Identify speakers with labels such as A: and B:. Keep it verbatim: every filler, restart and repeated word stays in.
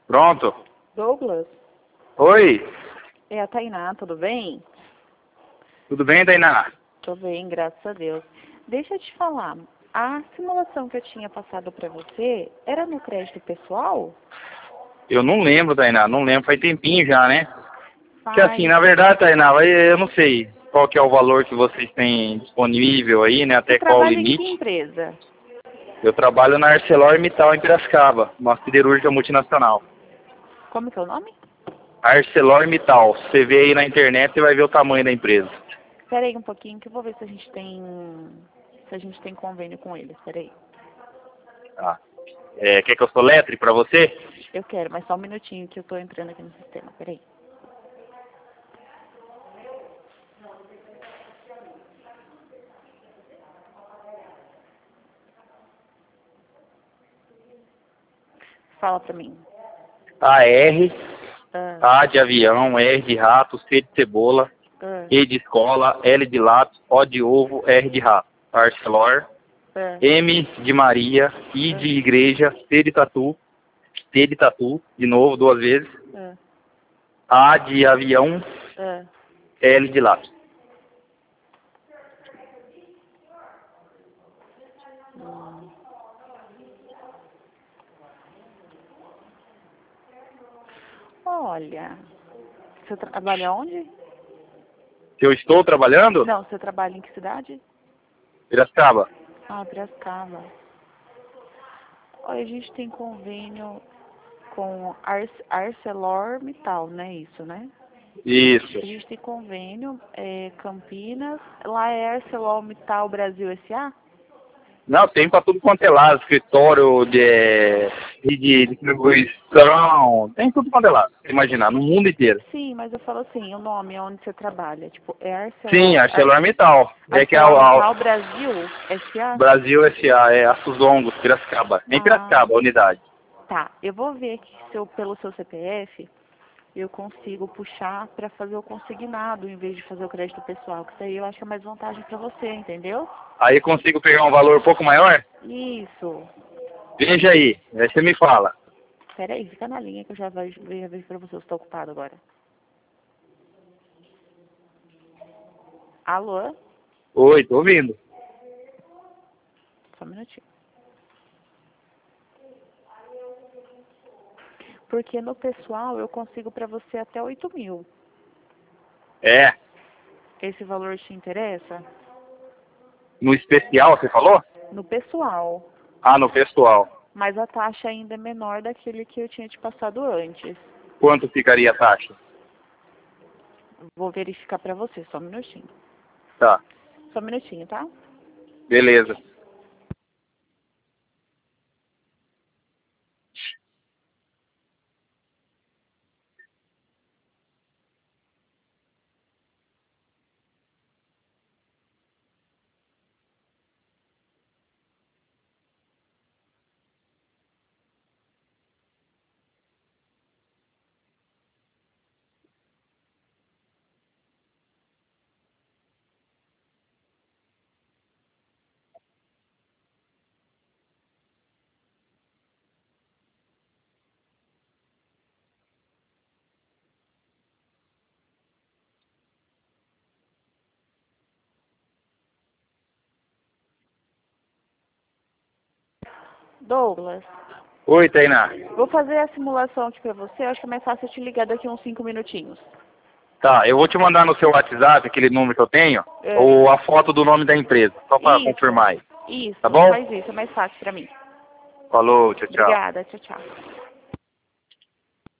A: Pronto.
B: Douglas,
A: Oi.
B: é a Tainá, tudo bem?
A: Tudo bem, Tainá?
B: Tô bem, graças a Deus. Deixa eu te falar, a simulação que eu tinha passado pra você era no crédito pessoal?
A: Eu não lembro, Tainá. Não lembro. Faz tempinho já, né? Que
B: Faz.
A: assim, na verdade, Tainá, eu não sei qual que é o valor que vocês têm disponível aí, né?
B: Você
A: Até qual o
B: trabalha em que
A: limite.
B: empresa?
A: Eu trabalho na ArcelorMittal em Piracicaba, uma siderúrgica multinacional.
B: Como que é o nome?
A: ArcelorMittal. Você vê aí na internet, você vai ver o tamanho da empresa.
B: Espera aí um pouquinho que eu vou ver se a gente tem se a gente tem convênio com eles. Espera aí.
A: Tá. É, quer que eu soletre pra você?
B: Eu quero, mas só um minutinho que eu tô entrando aqui no sistema. Espera aí. Fala pra mim.
A: A R,
B: Ah,
A: A de avião, R de rato, C de cebola,
B: ah,
A: E de escola, L de lápis, O de ovo, R de rato. Arcelor,
B: ah,
A: M de Maria, I de igreja, T de tatu, T de tatu, de novo, duas vezes,
B: ah,
A: A de avião,
B: ah.
A: L de lápis.
B: Hum. Olha, você trabalha onde?
A: Se eu estou trabalhando?
B: Não, você trabalha em que cidade?
A: Piracicaba.
B: Ah, Piracicaba. Olha, a gente tem convênio com Ar ArcelorMittal, não é isso, né?
A: Isso.
B: A gente tem convênio, é, Campinas, lá é ArcelorMittal Brasil S A?
A: Não, tem para tudo quanto é lado, escritório de, de, de distribuição, tem tudo quanto é lado, se imaginar, no mundo inteiro.
B: Sim, mas eu falo assim, o nome onde você trabalha, tipo, é
A: Sim,
B: Arcelor, Ar
A: ArcelorMittal. É que é a,
B: ArcelorMittal
A: a
B: Brasil S A?
A: Brasil S A, é a Suzongos, Piracicaba. Nem
B: Ah,
A: Piracicaba, a unidade.
B: tá. Eu vou ver aqui se eu, pelo seu C P F, eu consigo puxar para fazer o consignado em vez de fazer o crédito pessoal, que isso aí eu acho que é mais vantagem para você, entendeu?
A: Aí consigo pegar um valor um pouco maior?
B: Isso.
A: Veja aí, aí você me fala.
B: Pera aí, fica na linha que eu já vejo, já vejo para você, eu estou ocupado agora. Alô?
A: Oi, tô ouvindo.
B: Só um minutinho. Porque no pessoal eu consigo para você até oito mil.
A: É,
B: Esse valor te interessa?
A: no especial você falou?
B: No pessoal.
A: Ah, no pessoal.
B: Mas a taxa ainda é menor daquele que eu tinha te passado antes.
A: Quanto ficaria a taxa?
B: Vou verificar para você, só um minutinho.
A: Tá,
B: Só um minutinho, tá?
A: beleza.
B: Douglas,
A: Oi, Tainá.
B: vou fazer a simulação aqui pra você. Eu acho que é mais fácil eu te ligar daqui uns cinco minutinhos.
A: Tá, eu vou te mandar no seu WhatsApp, aquele número que eu tenho,
B: É.
A: ou a foto do nome da empresa, só para
B: Isso.
A: confirmar aí.
B: Isso,
A: Tá bom?
B: faz isso, é mais fácil pra mim.
A: Falou, tchau, tchau.
B: Obrigada, tchau, tchau.